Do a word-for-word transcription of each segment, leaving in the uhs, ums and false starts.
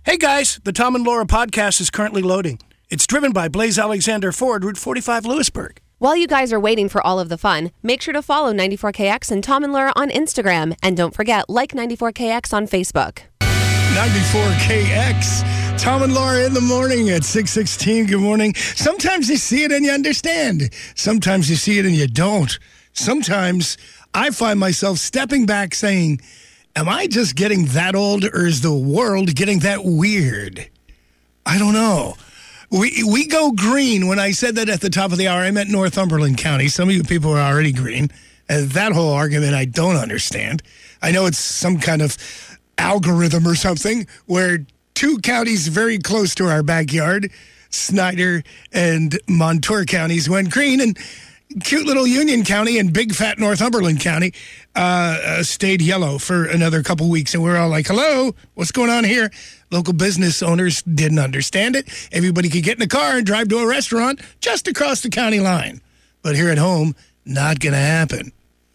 Hey guys, the Tom and Laura podcast is currently loading. It's driven by Blaze Alexander Ford, Route forty-five, Lewisburg. While you guys are waiting for all of the fun, make sure to follow ninety-four K X and Tom and Laura on Instagram. And don't forget, like ninety-four K X on Facebook. ninety-four K X, Tom and Laura in the morning at six sixteen. Good morning. Sometimes you see it and you understand. Sometimes you see it and you don't. Sometimes I find myself stepping back saying, am I just getting that old, or is the world getting that weird? I don't know. We we go green. When I said that at the top of the hour, I meant Northumberland County. Some of you people are already green. And that whole argument I don't understand. I know it's some kind of algorithm or something where two counties very close to our backyard, Snyder and Montour counties, went green, and cute little Union County and big fat Northumberland County uh, uh, stayed yellow for another couple weeks. And we're all like, hello, what's going on here? Local business owners didn't understand it. Everybody could get in a car and drive to a restaurant just across the county line. But here at home, not going to happen.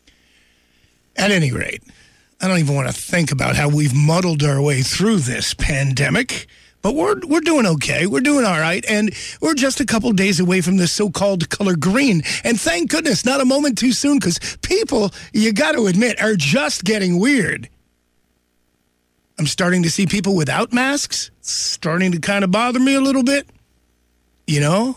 At any rate, I don't even want to think about how we've muddled our way through this pandemic. But we're we're doing okay. We're doing all right. And we're just a couple days away from this so-called color green. And thank goodness, not a moment too soon, because people, you got to admit, are just getting weird. I'm starting to see people without masks. It's starting to kind of bother me a little bit. You know?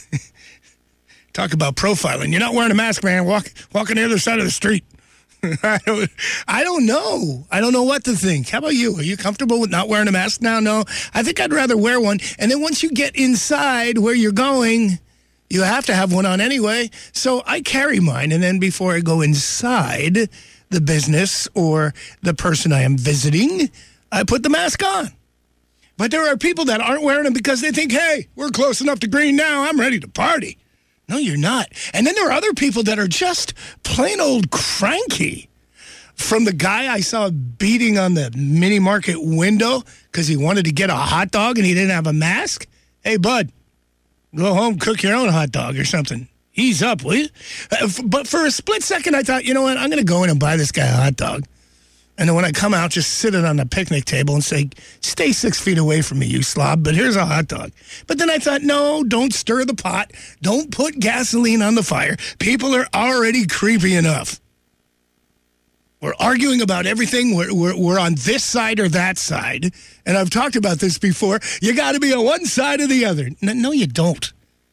Talk about profiling. You're not wearing a mask, man. Walk, walk on the other side of the street. I don't, I don't know. I don't know what to think. How about you? Are you comfortable with not wearing a mask now? No. I think I'd rather wear one. And then once you get inside where you're going, you have to have one on anyway. So I carry mine. And then before I go inside the business or the person I am visiting, I put the mask on. But there are people that aren't wearing them because they think, hey, we're close enough to green now. I'm ready to party. No, you're not. And then there are other people that are just plain old cranky. From the guy I saw beating on the mini market window because he wanted to get a hot dog and he didn't have a mask. Hey, bud, go home, cook your own hot dog or something. Ease up, will you? Uh, but for a split second, I thought, you know what? I'm going to go in and buy this guy a hot dog. And then when I come out, just sit it on the picnic table and say, stay six feet away from me, you slob, but here's a hot dog. But then I thought, no, don't stir the pot. Don't put gasoline on the fire. People are already creepy enough. We're arguing about everything. We're, we're, we're on this side or that side. And I've talked about this before. You got to be on one side or the other. No, no, you don't.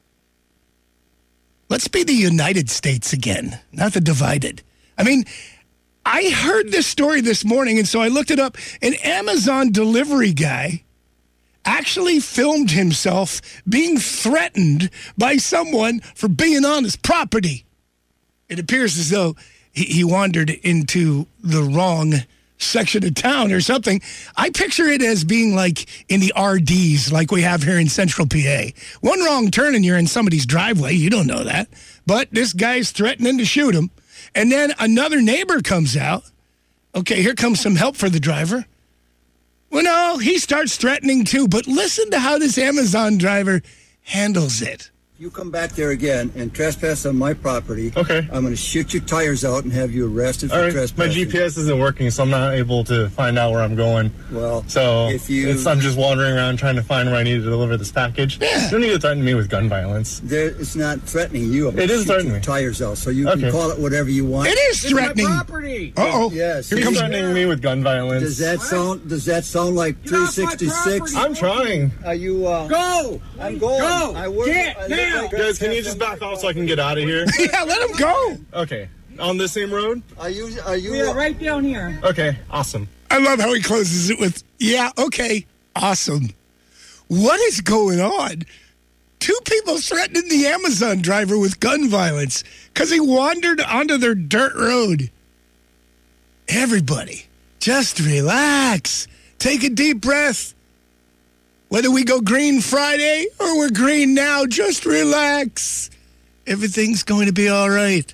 Let's be the United States again, not the divided. I mean, I heard this story this morning, and so I looked it up. An Amazon delivery guy actually filmed himself being threatened by someone for being on his property. It appears as though he, he wandered into the wrong section of town or something. I picture it as being like in the R Ds, like we have here in Central P A. One wrong turn and you're in somebody's driveway. You don't know that. But this guy's threatening to shoot him. And then another neighbor comes out. Okay, here comes some help for the driver. Well, no, he starts threatening too. But listen to how this Amazon driver handles it. You come back there again and trespass on my property. Okay. I'm going to shoot your tires out and have you arrested for All right. trespassing. My G P S isn't working, so I'm not able to find out where I'm going. Well, so if you, it's, I'm just wandering around trying to find where I need to deliver this package. Yeah. You don't need to threaten me with gun violence. There, it's not threatening you. I'm It is shoot threatening your me. tires out, so you Okay. can call it whatever you want. It is threatening. It's my property. Uh-oh. Yes. Here He's comes threatening me with gun violence. Does that sound? Does that sound like three sixty-six? I'm trying. Are you? Uh, Go! I'm going. Go! I work. Get I live now! like Guys, can you just back off so I can get out of here? Yeah, let him go. Okay. On this same road? Are you? Are you? We are right down here. Okay. Awesome. I love how he closes it with, yeah, okay, awesome. What is going on? Two people threatening the Amazon driver with gun violence because he wandered onto their dirt road. Everybody, just relax. Take a deep breath. Whether we go green Friday or we're green now, just relax. Everything's going to be all right.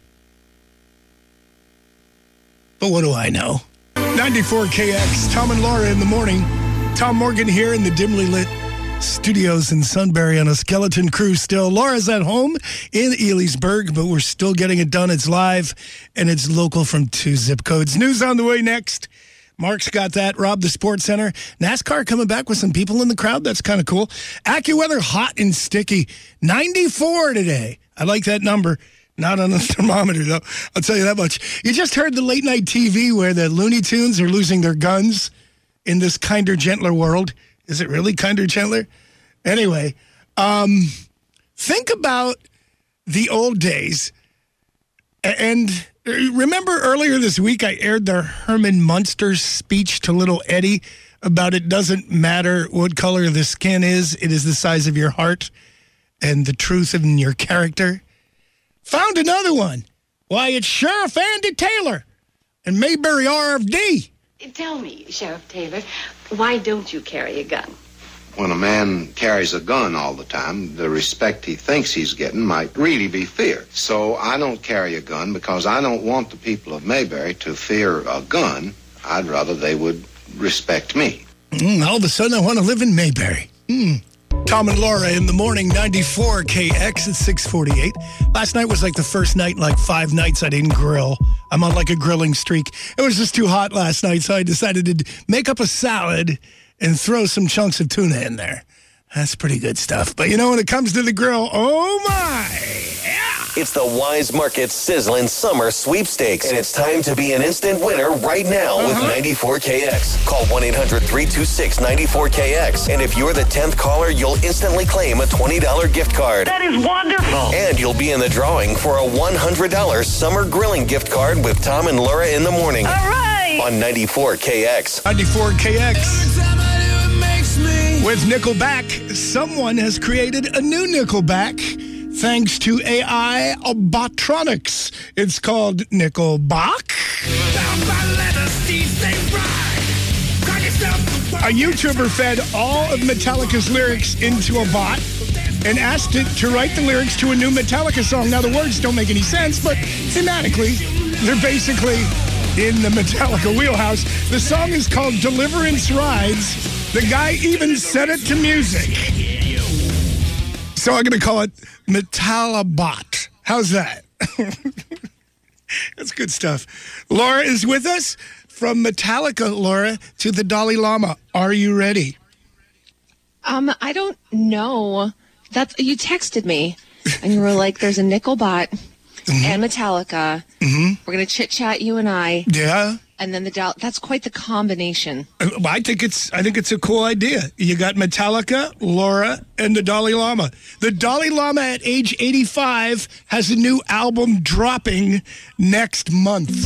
But what do I know? ninety-four K X, Tom and Laura in the morning. Tom Morgan here in the dimly lit studios in Sunbury on a skeleton crew still. Laura's at home in Elysburg, but we're still getting it done. It's live and it's local from two zip codes. News on the way next. Mark's got that. Rob, the Sports Center. NASCAR coming back with some people in the crowd. That's kind of cool. AccuWeather, hot and sticky. ninety-four today. I like that number. Not on the thermometer, though. I'll tell you that much. You just heard the late night T V where the Looney Tunes are losing their guns in this kinder, gentler world. Is it really kinder, gentler? Anyway, um, think about the old days. And remember earlier this week I aired the Herman Munster speech to little Eddie about it doesn't matter what color the skin is, it is the size of your heart and the truth in your character. Found another one. Why, it's Sheriff Andy Taylor and Mayberry R F D. Tell me, Sheriff Taylor, why don't you carry a gun? When a man carries a gun all the time, the respect he thinks he's getting might really be fear. So I don't carry a gun because I don't want the people of Mayberry to fear a gun. I'd rather they would respect me. Mm, all of a sudden, I want to live in Mayberry. Mm. Tom and Laura in the morning, ninety-four K X at six forty-eight. Last night was like the first night in like five nights I didn't grill. I'm on like a grilling streak. It was just too hot last night, so I decided to make up a salad and throw some chunks of tuna in there. That's pretty good stuff. But you know, when it comes to the grill, oh my, yeah. It's the Wise Market Sizzling Summer Sweepstakes, and it's time to be an instant winner right now uh-huh. with ninety-four K X. Call one eight hundred three two six nine four K X, and if you're the tenth caller, you'll instantly claim a twenty dollars gift card. That is wonderful. And you'll be in the drawing for a one hundred dollars summer grilling gift card with Tom and Laura in the morning. All right. On ninety-four K X. ninety-four K X. With Nickelback, someone has created a new Nickelback thanks to A I Botronics. It's called Nickelback. A YouTuber fed all of Metallica's lyrics into a bot and asked it to write the lyrics to a new Metallica song. Now, the words don't make any sense, but thematically, they're basically in the Metallica wheelhouse. The song is called Deliverance Rides. The guy even set it to music. So I'm going to call it Metallabot. How's that? That's good stuff. Laura is with us from Metallica, Laura, to the Dalai Lama. Are you ready? Um, I don't know. That's you texted me, and you were like, "There's a Nickelbot mm-hmm. and Metallica. Mm-hmm. We're gonna chit chat, you and I." Yeah. And then the Dal- that's quite the combination. I think it's I think it's a cool idea. You got Metallica, Laura, and the Dalai Lama. The Dalai Lama at age eighty-five has a new album dropping next month.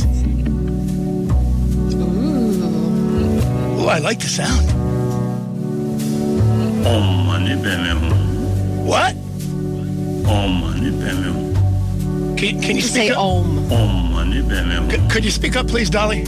Ooh. Ooh, I like the sound. What? Can, can you speak say up? Om? Could, could you speak up, please, Dolly?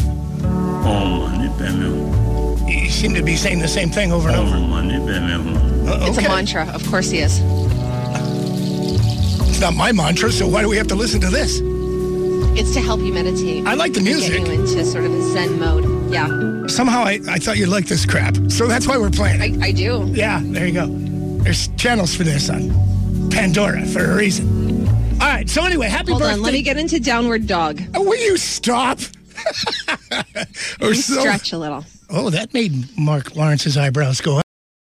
You seem to be saying the same thing over and over. Uh, okay. It's a mantra. Of course he is. It's not my mantra, so why do we have to listen to this? It's to help you meditate. I like the music. Get you into sort of a Zen mode. Yeah. Somehow I, I thought you'd like this crap. So that's why we're playing it. I, I do. Yeah, there you go. There's channels for this on Pandora for a reason. All right, so anyway, happy Hold birthday. on, let me get into Downward Dog. Oh, will you stop? or so, stretch a little. Oh, that made Mark Lawrence's eyebrows go up.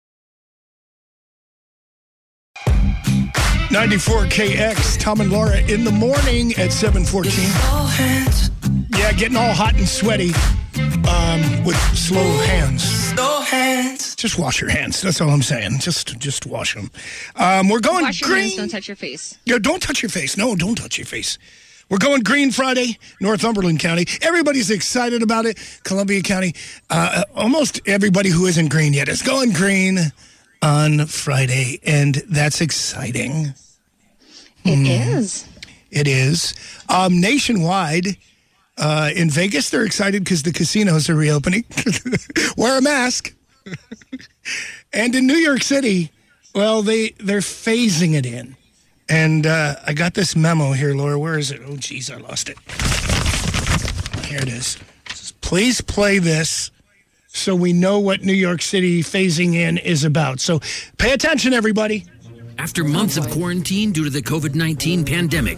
ninety-four K X, Tom and Laura in the morning at seven fourteen. Yeah, getting all hot and sweaty um, with slow hands. Slow hands. Just wash your hands. That's all I'm saying. Just just wash them. Um, we're going wash your green. Hands, don't touch your face. Yeah, don't touch your face. No, don't touch your face. We're going green Friday, Northumberland County. Everybody's excited about it. Columbia County, uh, almost everybody who isn't green yet is going green on Friday, and that's exciting. It mm. is. It is. Um, nationwide, uh, in Vegas, they're excited because the casinos are reopening. Wear a mask. And in New York City, well, they, they're phasing it in. And uh, I got this memo here, Laura. Where is it? Oh, geez, I lost it. Here it is. It says, please play this so we know what New York City phasing in is about. So pay attention, everybody. After months of quarantine due to the covid nineteen pandemic,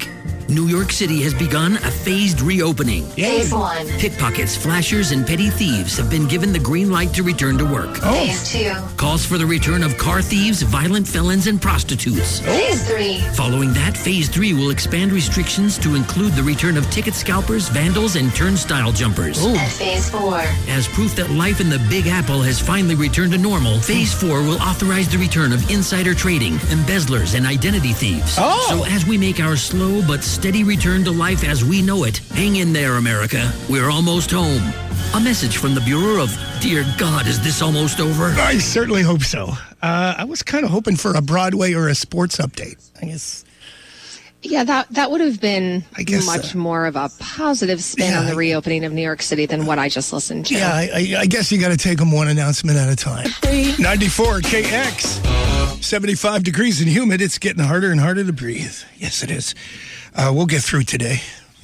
New York City has begun a phased reopening. Phase one. Pickpockets, flashers, and petty thieves have been given the green light to return to work. Phase two. Calls for the return of car thieves, violent felons, and prostitutes. Phase three. Following that, Phase three will expand restrictions to include the return of ticket scalpers, vandals, and turnstile jumpers. And phase four. As proof that life in the Big Apple has finally returned to normal, Phase four will authorize the return of insider trading, embezzlers, and identity thieves. Oh. So as we make our slow but steady return to life as we know it, hang in there, America. We're almost home. A message from the Bureau of, dear God, is this almost over? I certainly hope so. Uh, I was kind of hoping for a Broadway or a sports update. I guess. Yeah, that that would have been I guess, much uh, more of a positive spin yeah, on the I- reopening of New York City than what I just listened to. Yeah, I, I, I guess you got to take them one announcement at a time. ninety-four K X, seventy-five degrees and humid. It's getting harder and harder to breathe. Yes, it is. Uh, we'll get through today.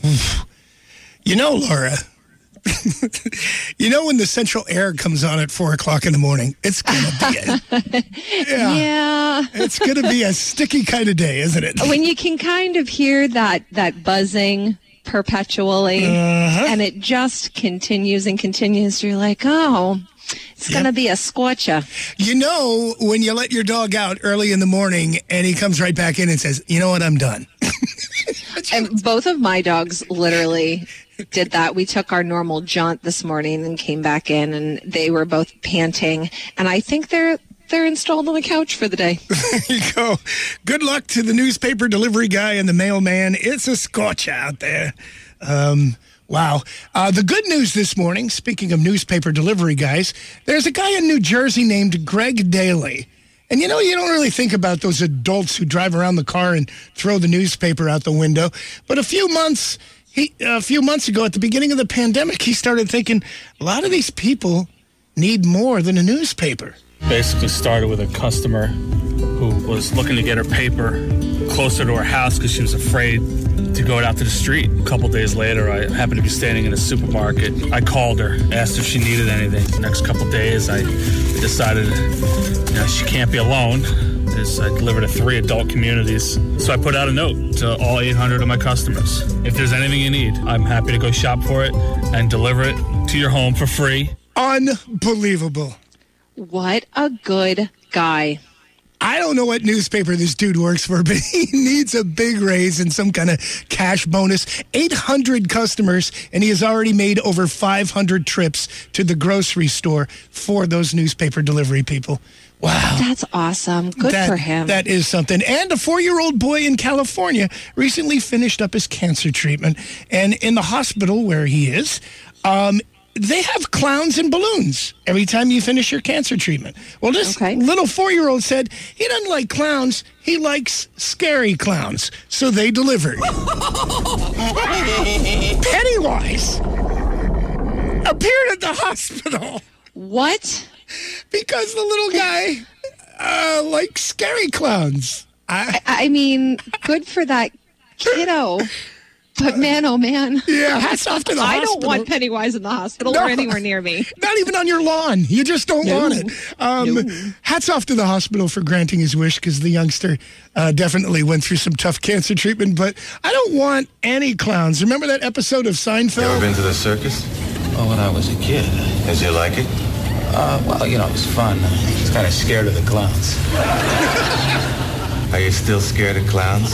You know, Laura, you know when the central air comes on at four o'clock in the morning, it's going to be a, yeah, Yeah. it's going to be a sticky kind of day, isn't it? When you can kind of hear that that buzzing perpetually Uh-huh. and it just continues and continues, you're like, oh, it's going to be a scorcher. You know when you let your dog out early in the morning and he comes right back in and says, you know what, I'm done. And both of my dogs literally did that. We took our normal jaunt this morning and came back in, and they were both panting. And I think they're they're installed on the couch for the day. There you go. Good luck to the newspaper delivery guy and the mailman. It's a scorch out there. Um, wow. Uh, the good news this morning, speaking of newspaper delivery guys, there's a guy in New Jersey named Greg Daly. And you know, you don't really think about those adults who drive around the car and throw the newspaper out the window. But a few months, he, a few months ago, at the beginning of the pandemic, he started thinking a lot of these people need more than a newspaper. Basically started with a customer who was looking to get her paper closer to her house because she was afraid to go out to the street. A couple days later, I happened to be standing in a supermarket. I called her, asked if she needed anything. The next couple days, I decided, you know, she can't be alone. As I delivered to three adult communities. So I put out a note to all eight hundred of my customers. If there's anything you need, I'm happy to go shop for it and deliver it to your home for free. Unbelievable. What a good guy. I don't know what newspaper this dude works for, but he needs a big raise and some kind of cash bonus. eight hundred customers, and he has already made over five hundred trips to the grocery store for those newspaper delivery people. Wow. That's awesome. Good That- for him. That is something. And a four-year-old boy in California recently finished up his cancer treatment. And in the hospital where he is, um, they have clowns and balloons every time you finish your cancer treatment. Well, this Okay. little four-year-old said he doesn't like clowns. He likes scary clowns. So they delivered. Pennywise appeared at the hospital What? because the little guy uh, likes scary clowns. I, I mean, good for that kiddo. But man, oh man. yeah, hats off to the I hospital. don't want Pennywise in the hospital No. or anywhere near me. Not even on your lawn. You just don't No. want it. Um, No. Hats off to the hospital for granting his wish, because the youngster uh, definitely went through some tough cancer treatment. But I don't want any clowns. Remember that episode of Seinfeld? Ever been to the circus? Well, when I was a kid, Did you like it? uh, well, you know, it was fun. I was kind of scared of the clowns. Are you still scared of clowns?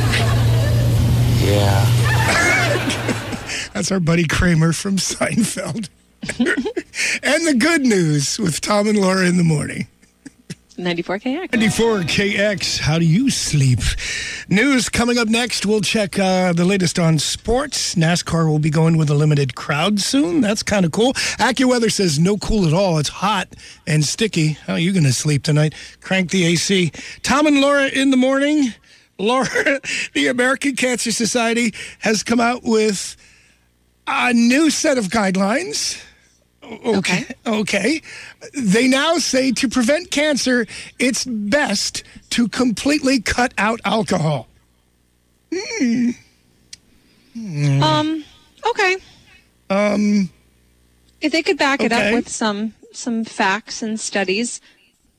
Yeah. That's our buddy Kramer from Seinfeld. And the good news with Tom and Laura in the morning. ninety-four K X. ninety-four K X, how do you sleep? News coming up next. We'll check uh, the latest on sports. NASCAR will be going with a limited crowd soon. That's kind of cool. AccuWeather says no cool at all. It's hot and sticky. How are you going to sleep tonight? Crank the A C. Tom and Laura in the morning. Laura, the American Cancer Society has come out with a new set of guidelines. Okay. Okay. They now say to prevent cancer, it's best to completely cut out alcohol. Hmm. Um, okay. Um, If they could back it Okay. up with some some facts and studies.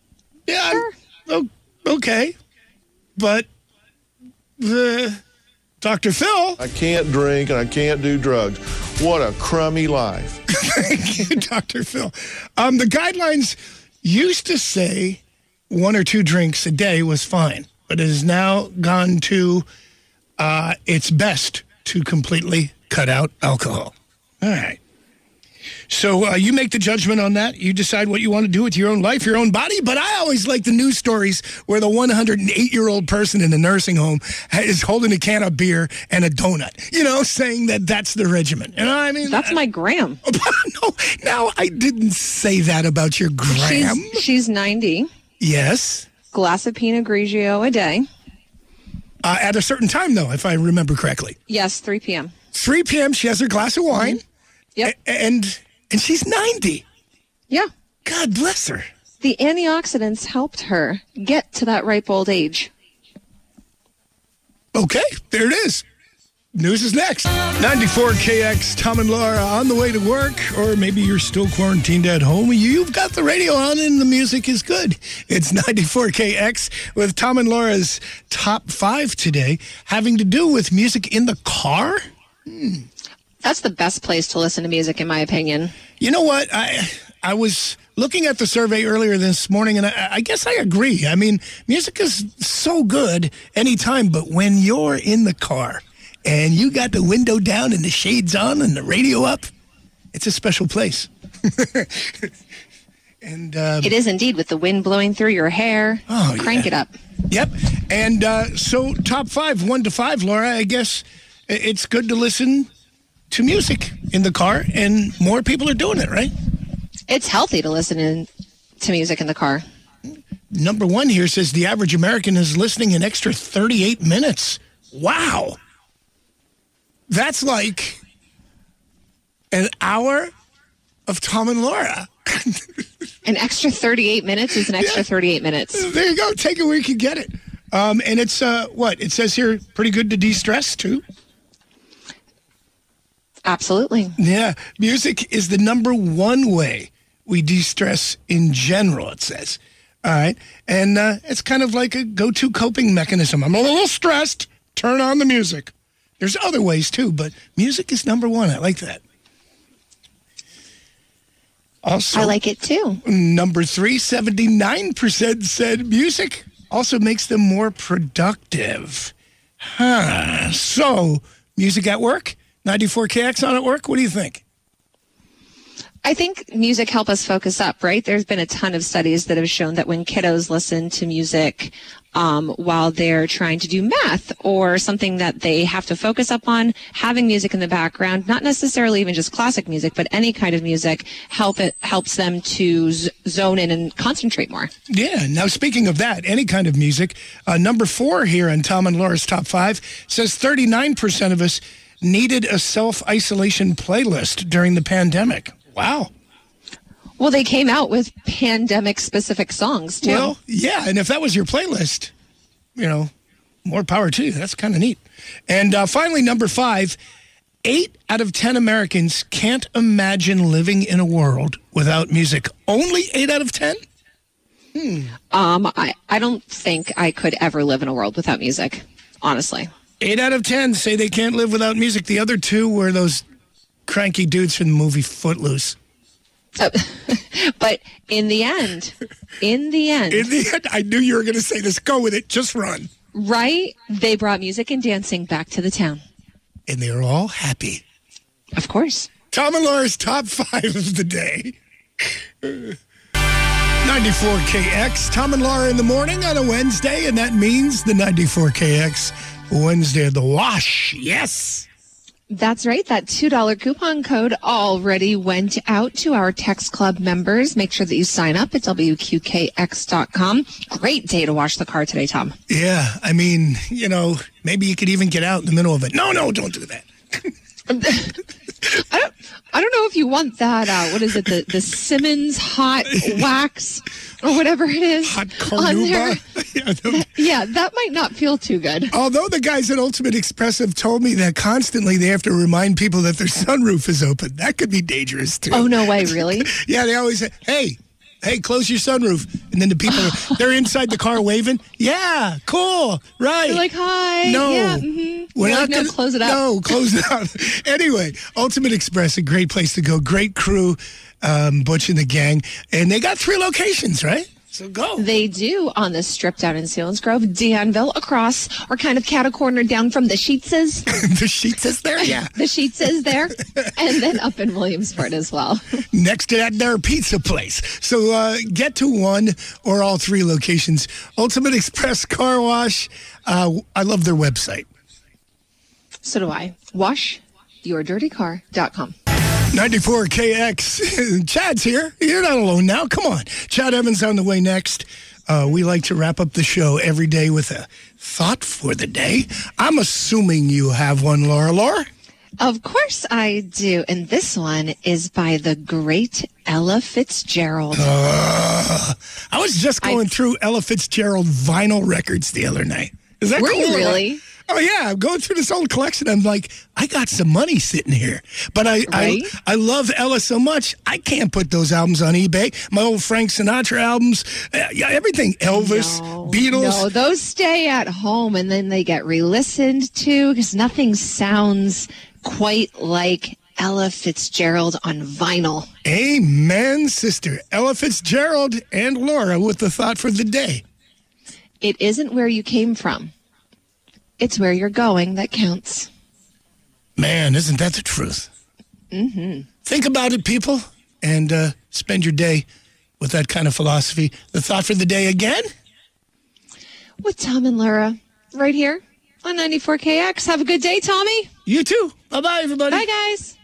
yeah. Sure. o- Okay. But the Doctor Phil. I can't drink and I can't do drugs. What a crummy life. Thank you, Doctor Phil. Um, the guidelines used to say one or two drinks a day was fine, but it has now gone to uh, it's best to completely cut out alcohol. All right. So uh, you make the judgment on that. You decide what you want to do with your own life, your own body. But I always like the news stories where the one hundred eight-year-old person in the nursing home is holding a can of beer and a donut, you know, saying that that's the regimen. You know what I mean? That's my gram. No, now, I didn't say that about your gram. She's, she's ninety. Yes. Glass of Pinot Grigio a day. Uh, at a certain time, though, if I remember correctly. Yes, three p.m. three p.m., she has her glass of wine. Mm-hmm. Yep. A- and... And she's ninety. Yeah. God bless her. The antioxidants helped her get to that ripe old age. Okay, there it is. News is next. ninety-four K X, Tom and Laura on the way to work, or maybe you're still quarantined at home. You've got the radio on and the music is good. It's ninety-four K X with Tom and Laura's top five today, having to do with music in the car. Hmm. That's the best place to listen to music, in my opinion. You know what? I I was looking at the survey earlier this morning, and I, I guess I agree. I mean, music is so good anytime, but when you're in the car and you got the window down and the shades on and the radio up, it's a special place. and um, It is indeed, with the wind blowing through your hair. Oh, Crank yeah. it up. Yep. And uh, so top five, one to five, Laura, I guess it's good to listen to music in the car, and more people are doing it, right? It's healthy to listen in, to music in the car. Number one here says the average American is listening an extra thirty-eight minutes. Wow. That's like an hour of Tom and Laura. An extra thirty-eight minutes is an extra Yeah. thirty-eight minutes. There you go. Take it where you can get it. Um, and it's, uh, what? It says here, pretty good to de-stress, too. Absolutely. Yeah. Music is the number one way we de-stress in general, it says. All right. And uh, it's kind of like a go-to coping mechanism. I'm a little stressed. Turn on the music. There's other ways, too, but music is number one. I like that. Also, I like it, too. Number three, seventy-nine percent said music also makes them more productive. Huh. So, music at work? ninety-four K X on at work? What do you think? I think music help us focus up, right? There's been a ton of studies that have shown that when kiddos listen to music um, while they're trying to do math or something that they have to focus up on, having music in the background, not necessarily even just classic music, but any kind of music, help it helps them to z- zone in and concentrate more. Yeah. Now, speaking of that, any kind of music, uh, number four here on Tom and Laura's Top five says thirty-nine percent of us needed a self-isolation playlist during the pandemic. Wow. Well, they came out with pandemic-specific songs, too. Well, yeah, and if that was your playlist, you know, more power to you. That's kind of neat. And uh, finally, number five, eight out of ten Americans can't imagine living in a world without music. Only eight out of ten? Hmm. Um, I, I don't think I could ever live in a world without music, honestly. Eight out of ten say they can't live without music. The other two were those cranky dudes from the movie Footloose. Uh, but in the end, in the end. In the end, I knew you were going to say this. Go with it. Just run. Right? They brought music and dancing back to the town. And they were all happy. Of course. Tom and Laura's top five of the day. ninety-four K X. Tom and Laura in the morning on a Wednesday, and that means the ninety-four K X Wednesday of the Wash. Yes. That's right. That two dollars coupon code already went out to our Text Club members. Make sure that you sign up at W Q K X dot com. Great day to wash the car today, Tom. Yeah. I mean, you know, maybe you could even get out in the middle of it. No, no, don't do that. I don't, I don't know if you want that, uh, what is it, the, the Simmons hot wax or whatever it is. Hot carnauba. yeah, that, yeah, that might not feel too good. Although the guys at Ultimate Express have told me that constantly they have to remind people that their sunroof is open. That could be dangerous, too. Oh, no way, really? Yeah, they always say, hey, hey, close your sunroof. And then the people, are, they're inside the car waving. Yeah, cool, right. They're like, hi. No. Yeah, mm-hmm. We're not like, no, gonna, close it up. No, close it up. Anyway, Ultimate Express, a great place to go. Great crew, um, Butch and the gang. And they got three locations, right? So go. They do on the strip down in Selinsgrove, Danville, across, or kind of cat a corner down from the Sheetses. The Sheetses there? Yeah. The Sheetses there. And then up in Williamsport as well. Next to that, their pizza place. So uh, get to one or all three locations. Ultimate Express Car Wash. Uh, I love their website. So do I. wash your dirty car dot com. ninety-four K X. Chad's here. You're not alone now. Come on. Chad Evans on the way next. Uh, we like to wrap up the show every day with a thought for the day. I'm assuming you have one, Laura. Laura? Of course I do. And this one is by the great Ella Fitzgerald. Uh, I was just going I, through Ella Fitzgerald vinyl records the other night. Is that were cool? You really? Oh, yeah. I'm going through this old collection. I'm like, I got some money sitting here. But I, right? I I love Ella so much, I can't put those albums on eBay. My old Frank Sinatra albums, uh, yeah, everything. Elvis, no, Beatles. No, those stay at home and then they get re-listened to because nothing sounds quite like Ella Fitzgerald on vinyl. Amen, sister. Ella Fitzgerald and Laura with the thought for the day. It isn't where you came from. It's where you're going that counts. Man, isn't that the truth? Mm-hmm. Think about it, people, and uh, spend your day with that kind of philosophy. The thought for the day again? With Tom and Laura, right here on ninety-four K X. Have a good day, Tommy. You too. Bye-bye, everybody. Bye, guys.